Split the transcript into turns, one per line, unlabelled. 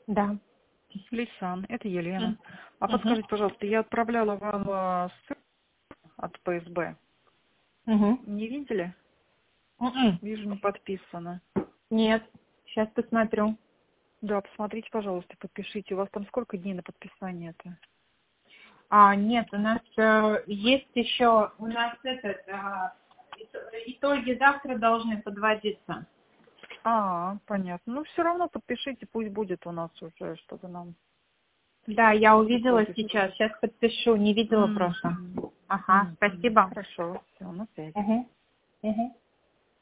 Да.
Лейсан, это Елена. А
Угу.
подскажите, пожалуйста, я отправляла вам ссылку от ПСБ.
Угу.
Не видели? Вижу, не подписано.
Нет, сейчас посмотрю.
Да, посмотрите, пожалуйста, подпишите. У вас там сколько дней на подписание-то?
Нет, у нас есть еще, у нас итоги завтра должны подводиться.
Понятно. Ну, все равно подпишите, пусть будет у нас уже, чтобы нам
Да, я увидела
итоги.
сейчас подпишу, не видела просто. Ага, спасибо.
Хорошо, все, на связи.
Угу. Угу.